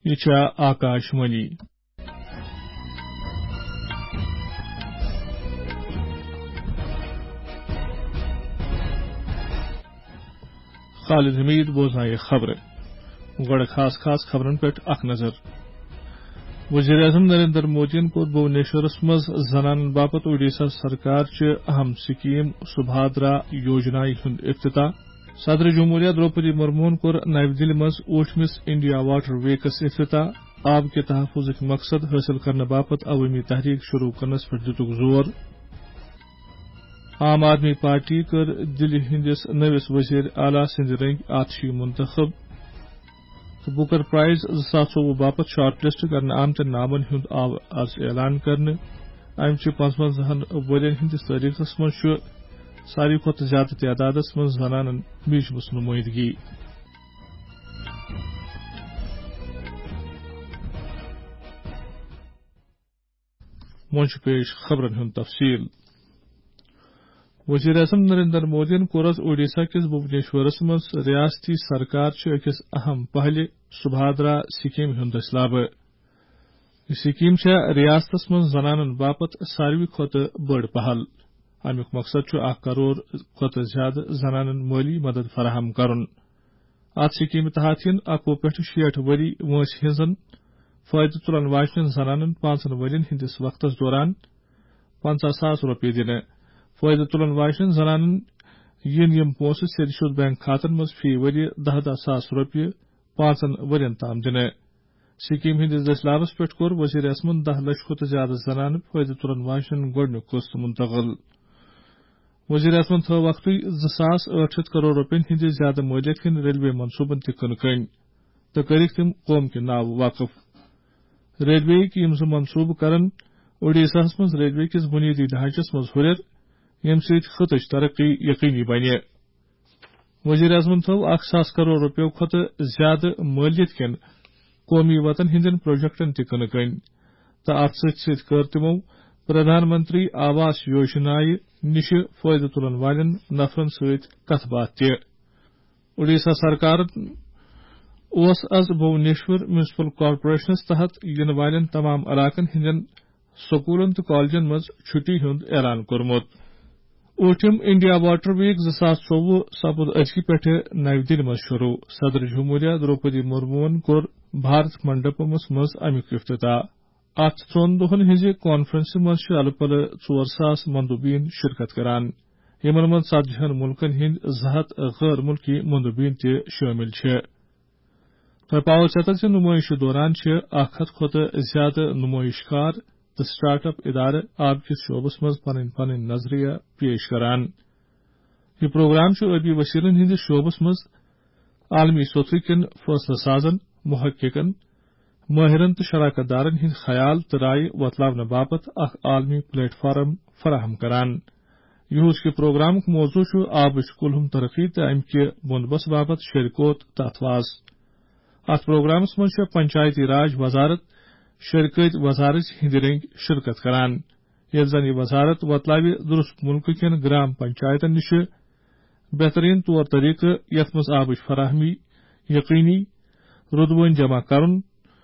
یہ چھا آکاش وانی۔ خالد حمید بوزنائے خبر گوڑ خاص خبرن پہ اخ نظر۔ وزیر اعظم نریندر مودی کور بھونیشورس مز زنان باپت اوڈیشہ سرکار چہ اہم سکیم سبھادرا یوجنا ہند افتتاح۔ صدر جمہوریہ دروپدی مرمو کور نئی دہلی مز 8 انڈیا واٹر ویکس افتتاح۔ آب کے تحفظ مقصد حاصل کرنے باپت عوامی تحریک شروع کرنس پہ دتک زور۔ عام آدمی پارٹی کر دلی ہندس نوس وزیر اعلی سند رنگ آتشی منتخب۔ بکر پرائز 2024 باپت شارٹ لسٹ کرنے آمت نامن ہند آو آز اعلان کرنے۔ امچہ 55 ورین ہندس تاریخس من ساروی کھت زیادہ تعداد من زنانن میجمس نمائندگی۔ منچ پیش خبرن ہند تفصیل۔ وزیر اعظم نریندر مودی کورس اوڈیشہ کس بھونیشورس مز ریاستی سرکار اکس اہم پہل سبھادرا سکیم ہند اسلاب۔ یہ سکیم ریاستس مز زنانن باپت ساروی کھت بڑ پہل۔ امیک مقصد 1 کروڑ کھت زیادہ زنانن مالی مدد فراہم کرن۔ ات سکیم تحت 21 پہ 60 وری وانس ہزن فائدہ تلن واجن زنانن 5 ورین ہندس وقتس دوران 50,000 روپے دن۔ فائدہ تلن واجن زنانن یم پونسہ سیدھ سیود بینک کھاتن مز فی وری 10,000 روپے 5 ورین تام دن۔ سکیم ہندس دسلابس پہ کور وزیر اعظم 10 لچھ کھت زیادہ زنانہ فائدہ تلن واجن گوڈنیک قسط منتقل۔ وزیر اعظم تھو وقت 2,800 کروڑ روپین ہند زیادہ مالیت کن ریلوے منصوبن تہ کنکن تو کرک تم قوم کے ناو وقف۔ ریلوے یم منصوبہ کرن اوڈیشہ مز ریلوے کس بنیادی ڈھانچس مز ہریر یم ست خطچ ترقی یقینی بنہ۔ وزیر اعظم تھو 1,000 کروڑ روپیو کھت زیادہ مالیت کن قومی وطن ہندین پروجیکٹن تہ کنکن تو ات ست کر تمو پردھان منتری آواس یوجنا نش فائدہ تلن والن نفرن ست کت بات تہ۔ اوڈیشہ سرکار از بھونیشور میونسپل کارپوریشنس تحت ین والن تمام علاقن ہندین سکولن تو کالجن مز چھٹی ہند اعلان کورمت۔ 8 انڈیا واٹر ویک 2024 سپد ازکی پہ نئی دہلی مز شروع۔ صدر جمہوریہ دروپدی مرمو کور بھارت منڈپمس مز امیک افتتاح۔ ات 3 دہن ہز کانفرنس مز الہ پلہ 4,000 مندوبین شرکت کران۔ یمن مز 40 ملکن ہند 200 غیر ملکی مندوبین تہ شامل چھ۔ پاور سیتس نمائش دوران 100 کھت زیادہ نمائش کار تو سٹارٹ اپ ادارہ آب کس شعبس مز پن نظریہ پیش کران۔ یہ پروگرام آبی وسیلن ہندس شعبس مز عالمی سطح کن فیصلہ سازن، محققن، ماہرن تو شراکت دارن ہند خیال تو رائے وتلاونہ باپت اخ عالمی پلیٹ فارم فراہم کران۔ یہس کے پروگرام موضوع آبچ کلہم ترقی تو ام کہ بندوبست باپت شرکوت تو اتواز۔ ات پروگرامس مز پنچایتی راج وزارت شرکت وزارت ہند رنگ شرکت کران، یل زن یہ وزارت وتلاو درست ملک کن گرام پنچایتن نش بہترین طور طریقہ یت مز آبچ فراہمی یقینی، رودوین جمع کرن،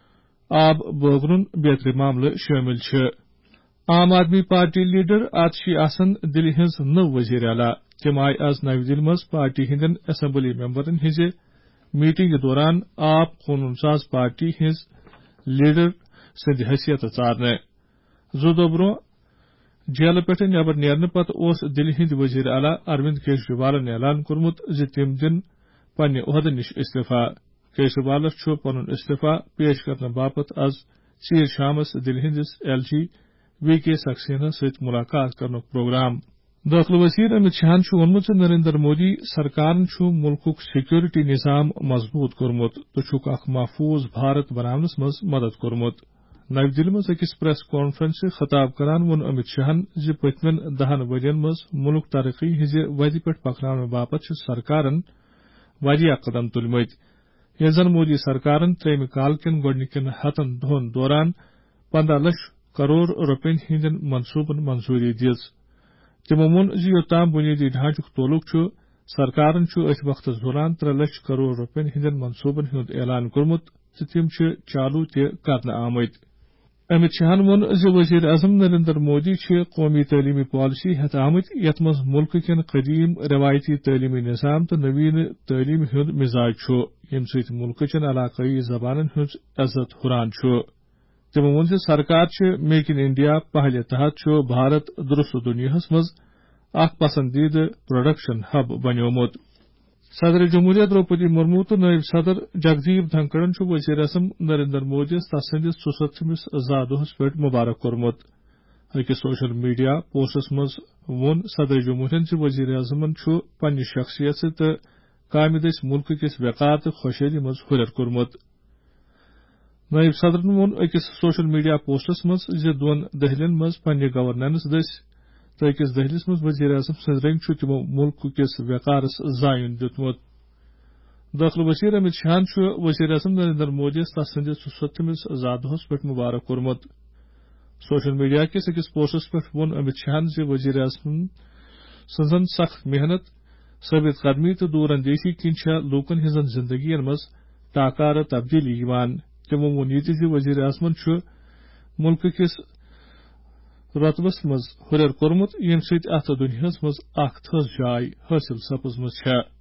آب بٲگرُن بیترِ معاملہ شامل چھ۔ عام آدمی پارٹی لیڈر آتشی آسن دلی ہز نو وزیر اعلی تم آئی آز نئی دہلی مز پارٹی ہندین اسمبلی ممبرن ہز میٹنگ دوران آپ قانون ساز پارٹی ہز لیڈر سند حیثیت ژارنے۔ 2 دۄہ برونٛہہ جیلہ پٮ۪ٹھ نیبر نیرنہٕ پتہٕ اوس دلی ہند وزیر اعلی اروند کیجریوالن اعلان کورمت ز تم دن پننہ عہدٕ نش استعفیٰ۔ کیجریوالس چھ پنن استعفیٰ پیش کرنے باپت آز ژیر شامس دلی ہندس ایل جی وی کے سکسینہ ست ملاقات کرنک پروگرام۔ داخلہ وزیر امت شاہن وونمت نریندر مودی سرکارن ملک سیکورٹی نظام مضبوط کورمت تو اخ محفوظ بھارت بناونس مز مدد کورمت۔ نئی دہلی مز اکس پریس کانفرنس خطاب کران وون امت شاہن ز پتمن 10 ورین مز ملک ترقی ہز وتہ پہ پکناونہ باپت سرکارن واریاہ قدم تلمت، یل زن مودی سرکارن 3 کال کن گوڈنکن 100 دہن دوران 15 لچھ کروڑ روپین ہندین منصوبن منظوری دِژ۔ تمو وون ز یوتام بنیادی ڈھانچک تعلق سرکارن ات وقت دوران 3 لچھ کروڑ روپین ہندین منصوبن ہند اعلان کورمت تم چالو تر آمت امت شاہن وون وزیر اعظم نریندر مودی قومی تعلیمی پالیسی ہت آمت یت مز ملک کن قدیم روایتی تعلیمی نظام تو نوین تعلیم ہند مزاج یم ست ملک چن علاقائی زبان ہز عزت ہران تمو وون سرکار میک ان انڈیا پہلے تحت بھارت درست دنیا مز اخ پسندیدہ پروڈکشن ہب بنیومت صدر جمہوریہ دروپدی مرمو تو نائب صدر جگدیپ دھنکڑن وزیر اعظم نریندر مودی تسندس 64مس زا دہس پہ مبارک کورمت اکس سوشل میڈیا پوسٹس مز وون صدر جمہوریہ وزیر اعظمن پنہ شخصیت تو کامہ دس ملک کس وقار تو خوشحالی مز ہرر کورمت نائب صدرن وون اکس سوشل میڈیا پوسٹس مز دون دہلین مز پنہ گورننس دس تو اکس دہلس مز وزیر اعظم سند رنگ تمو ملک کس وقارس زائن دتمت داخل وزیر امت شاہن وزیر اعظم نریندر مودی تسندس 64مس زا دہس پہ مبارک کورمت سوشل میڈیا کس اکس پوسٹس پہ وون امت شاہن وزیر اعظم سن سخت محنت ثابت قدمی تو دور اندیشی کن لوکن ہزن زندگی مز ٹاکار تبدیلی تمو وون یہ وزیر اعظمن ملک کس رتبس مز ہرر کورمت یم ست ات دنیا مز اخ تھز جائے حاصل سپزمت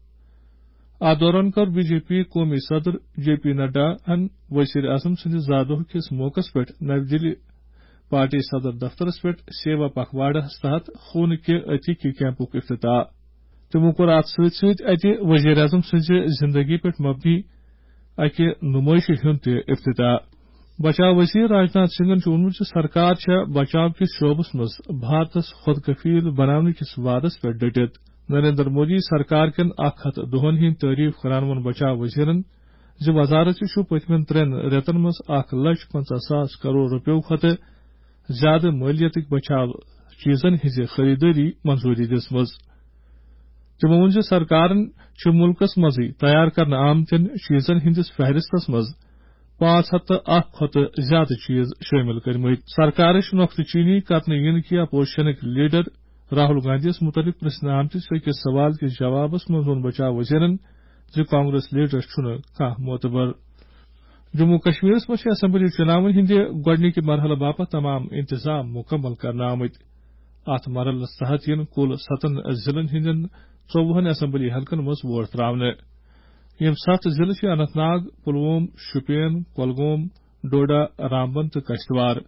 ات دوران کر بی جے پی قومی صدر جے پی نڈا وزیر اعظم سند زا دہ کس موقع پہ نئی دہلی پارٹی صدر دفترس پہ سیوا پکھواڑس تحت خون کے عطیہ کیمپک افتتاح تمو کور ات ست وزیر اعظم سز زندگی پہ مبنی اکہ نمائش ہند افتتاح بچاؤ وزیر راجناتھ سنگھن وونمت سرکار بچاؤ کس شعبس مز بھارتس خود کفیل بنانے کس وعدس پہ ڈٹت نریندر مودی سرکار کن 100 دہن ہند تعریف کران وون بچاؤ وزیرن وزارت پتمن 3 ریتن مز 1,50,000 کروڑ روپیو کھت زیادہ مالیت بچاؤ چیزن ہز خریداری منظوری دسمز تمو وون سرکارن ملکس مزے تیار کرنے آمتن چیزن ہندس فہرستس مز 501 کھت زیادہ چیز شامل کرمت سرکار نقطہ چینی کرنے ین کی اپوزیشن لیڈر راہل گاندھی متعلق پرسنہ آمتس اکس سوال کس جوابس مز وون بچاؤ وزیرن کانگریس لیڈرس کھانا معتبر جموں کشمیر مجھ اسمبلی چناون ہند گوڈنک مرحلہ باپت تمام انتظام مکمل کرنے آمت ات مرحلس تحت ین کل 7 ضلعن ہند 14 اسمبلی حلقن مز ووٹ تراؤن یم 7 ضلع اننت ناگ پلووم شوپین کولگوم ڈوڈا رامبن تو کشتوار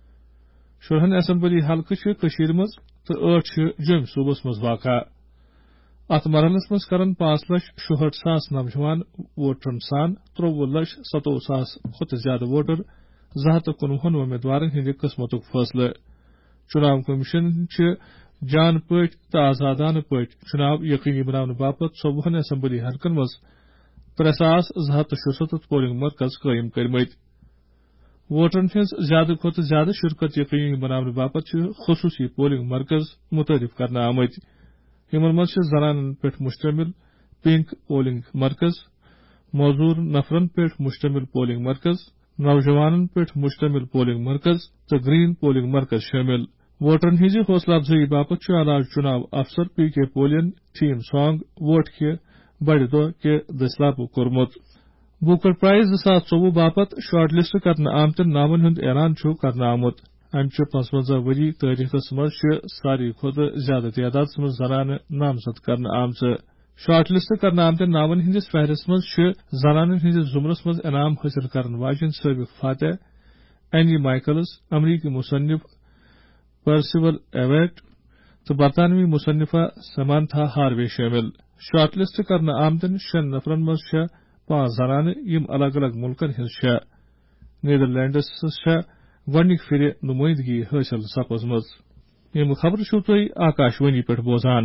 16 اسمبلی حلقہ مز تو 8 جوم صوبس مز واقع ات مرحلس مز کرن 5,67,000 نوجوان ووٹرن سان 23,27,000 کھت زیادہ ووٹر 219 امیدوارن ہند قسمت فیصلہ چناو کمیشن جان پٹ تو آزادانہ پٹ چناو یقینی بنانے باپت 54 اسمبلی حلقن مز 3,276 پولنگ مرکز قائم کرمت ووٹرن ہز زیادہ کھت زیادہ شرکت یقینی بنانے باپت خصوصی پولنگ مرکز متعارف کرنے آمت یمن مز زنانن پہ مشتمل پنک پولنگ مرکز معذور نفرن پہ مشتمل پولنگ مرکز نوجوانن پہ مشتمل پولنگ مرکز تو گرین پولنگ مرکز شامل ووٹرن ہز حوصلہ افزائی باپت علاج چناو افسر پی کے پولین تھیم سانگ ووٹ کے بڑ دہ کے دستیاب کورمت بوکر پرائز 2024 باپت شارٹ لسٹ کرنے آمتن نامن ہند اعلان کرنے آمت امچہ 55 وری تاریخس مز ساری کھت زیادہ تعداد مز زنانہ نامزد کرنے آمچ شارٹ لسٹ کرنے آمتن نامن ہندس فہرست مز زنانن ہندس زمرس مز انعام حاصل کرن واجن سابق فاتح اینی مائیکلز امریکی مصنف پرسیول ایویٹ تو برطانوی مصنفہ سمانتھا ہاروے شامل شارٹ لسٹ کرنے آمتن 6 نفرن مز 5 زنانہ یم الگ الگ ملکن ہز نیدرلینڈس گوڈنک پھر نمائندگی حاصل سپزمز یم خبر تھی آکاشوانی پہ بوزان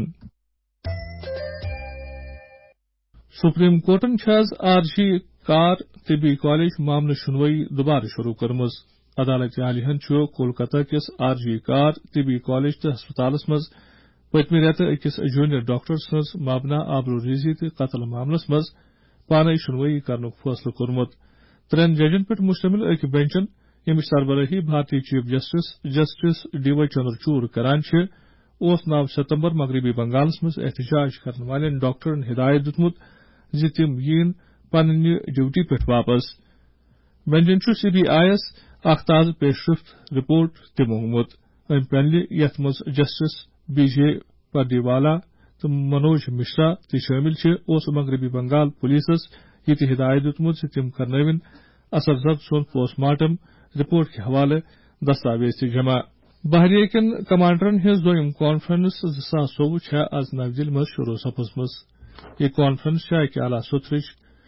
سپریم کورٹن آرجی کار طبی کالج معاملہ شنوائی دوبارہ شروع کرمز عدالت عالیہ کولکتہ کس آرجی کار طبی کالج تو ہسپتالس مز پتمہ ریتہ اکس جونیئر ڈاکٹر سز مابنا آبروریزی تو قتل معاملس مز پانے شنوائی کرنک فیصلہ کورمت 3 ججن پہ مشتمل اک بینچن یمچ سربراہی بھارتی chief justice D Y Chandrachud کران 9 ستمبر مغربی بنگالس مز احتجاج کرنے والن ڈاکٹرن ہدایت دتمت تم ین پنہ ڈیوٹی پہ واپس بینچن سی بی آئی یس اخ تازہ پیشرفت رپورٹ تہ موٚنگمُت ام پینل یتھ مز جسٹس بی جے پردیوالا تو منوج مشرا تہ شامل اوس مغربی بنگال پولیسس یہ ہدایت دتمت تم کرناون اثر زد سون پوسٹ مارٹم رپورٹ کے حوالہ دستاویز تہ جمع بحریہ کن کمانڈرن ہز دویم کانفرنس 2024 آز نو دہلی مز شروع سپزمز یہ کانفرنس اکہ اعلی صدرچ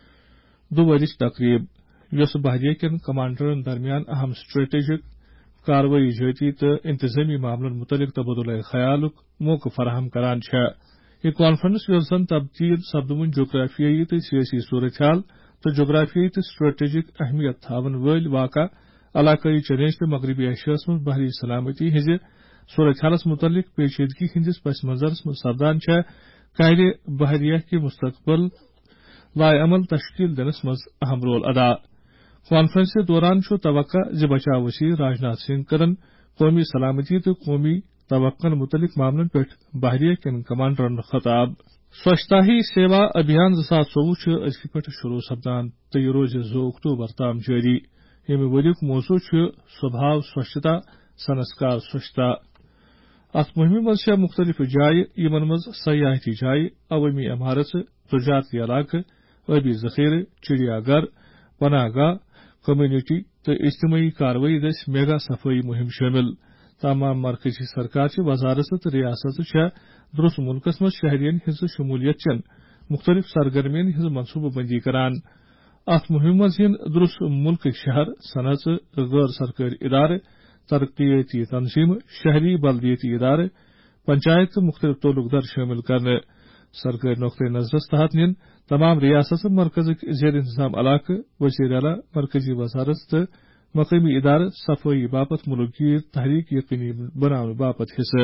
2 ورچ تقریب یس بحریہ کن کمانڈرن درمیان اہم اسٹریٹجک کاروٲیی جٲتی تو انتظامی معاملن متعلق تبادلہ خیال موقع فراہم کران یہ کانفرنس یس زن تبدیل سپدون جغرافیائی تو سیاسی صورتحال تو جغرافیائی تو اسٹریٹجک اہمیت تھاون ول واقع علاقائی چیلنج تو مغربی ایشیاس من بحری سلامتی ہز صورتحالس متعلق پیچیدگی ہندس پس منظرس من سپدان قائد بحریہ کے مستقبل لائے عمل تشکیل دنس مز اہم رول ادا کانفرنس دوران توقع بچاؤ وزیر راجناتھ سنگھ کرن قومی سلامتی تو قومی توقع متعلق معاملن پہ بحریہ کن کمانڈرن خطاب سوچھتا ہی سیوا ابھیان 2024 از پہ شروع سپدان تو یہ روز 2 اکتوبر تام جاری یمہ وریک موضوع سوبھاو سوچھتا سنسکار سوچھتا ات مہم مز مختلف جائیں یمن مز سیاحتی جائیں عوامی عمارت تجارتی علاقہ آبی ذخیرہ چڑیا گھر پناہ گاہ کمیونٹی تو اجتماعی کاروٲیی دس میگا صفائی مہم شامل تمام مرکزی سرکار وزارت تو ریاست درست ملکس مز شہرین ہز شمولیت چن مختلف سرگرمین ہز منصوبہ بندی کران ات مہم مز درست ملک شہر صنعت غیر سرکاری ادارے ترقیاتی تنظیم شہری بلدیاتی ادارے پنچایت مختلف تعلق در شامل کرنے سرکاری نقطۂ نظرس تحت نن تمام ریاست مرکز زیر انتظام علاقہ وزیر اعلی مرکزی وزارت تو مقامی ادارہ صفائی باپت ملک گیر تحریک یقینی بنانے باپت حصہ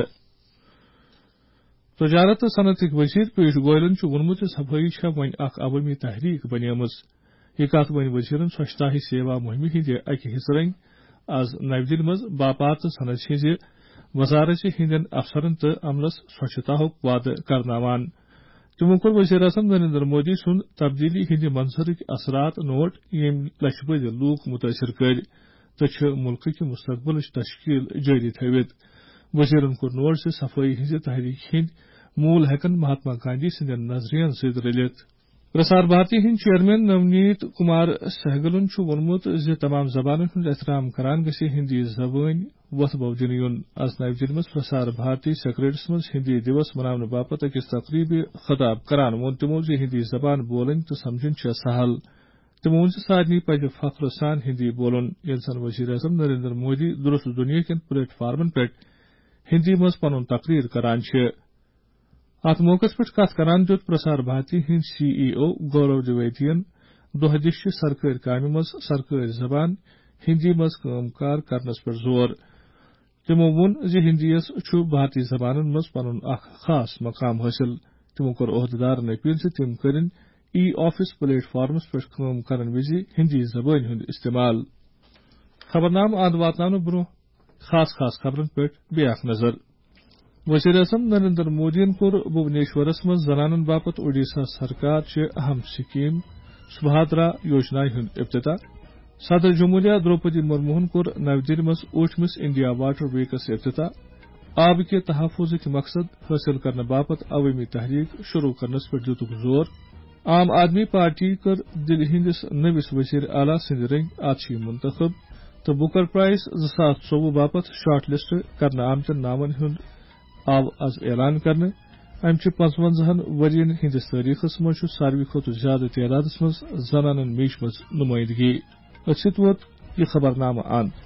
تجارت تو صنعت وزیر پیوش گوئلن وونمت صفائی ون اخ عوامی تحریک بنیمز یہ کت ون وزیرن سوچھتا ہی سیوا مہم ہند اکہ حصہ رنگ آز نو دہلی مز باپات صنعت ہز وزارت ہندین افسرن تو عملس سوچھتا وعدہ کرناوان تمو کور وزیر اعظم نریندر مودی سن تبدیلی ہند منظرک اثرات نوٹ یم لچھ بد لوک متاثر کر تو ملک کے مستقبل تشکیل جاری تھوت وزیرن کور نوٹ سے صفائی ہز تحریک ہند مول ہیکن مہاتما گاندھی سندین نظرین ست رلت پرسار بھارتی ہند چیئرمین نونیت کمار سہگلن وونمت تمام زبانن ہند احترام کران گژھِ ہندی زبان وتھ بو دن یون آز نو دہلی مز پرسار بھارتی سیکریٹریٹس مز ہندی دیوس منانے باپت اکس تقریب خطاب کران وون تمو ہندی زبان بولن تو سمجھن سہل تمو ون سارنی پزِ فخر سان ہندی بولن یل زن وزیر اعظم نریندر مودی درست دنیا کن پلیٹ فارمن پہ ہندی مز پن تقریر کران ات موقع پہ کت کران دیت پرسار بھارتی ہند سی ای او گورو دویدین دہ دش سرکاری کامہ مز سرکاری زبان ہندی مز کام کار کرنس پہ زور تمو وون ہندیس بھارتی زبانن مز پن اخ خاص مقام حاصل تمو کور عہدیدارن اپیل تم کرن ای آفس پلیٹ فارمس پہ کام کرن وز ہندی زبان ہند استعمال خبرنامہ آد واتنانہ برو خاص خبرن پہ بیاکھ نظر وزیر اعظم نریندر مودی کور بھونیشورس مز زنانن باپت اوڈیشہ سرکار اہم سکیم سبھادرا یوجنا ہند افتتاح صدر جمہوریہ دروپدی مرمو کور نو دہلی مز 8 انڈیا واٹر ویکس افتتاح آب کے تحفظ مقصد حاصل کرنے باپت عوامی تحریک شروع کرنس پہ دتک زور عام آدمی پارٹی کر دل ہندس نوس وزیر اعلی سند رنگ آج منتخب تو بکر پرائز 2024 باپت شارٹ لسٹ کرنے آمتن نامن ہند آو آز اعلان کرنے امچہ 55 ورین ہندس تاریخس مز ساروی کھت زیادہ تعداد مز زنانن میش مز نمائندگی ات ووت یہ خبرنامہ اند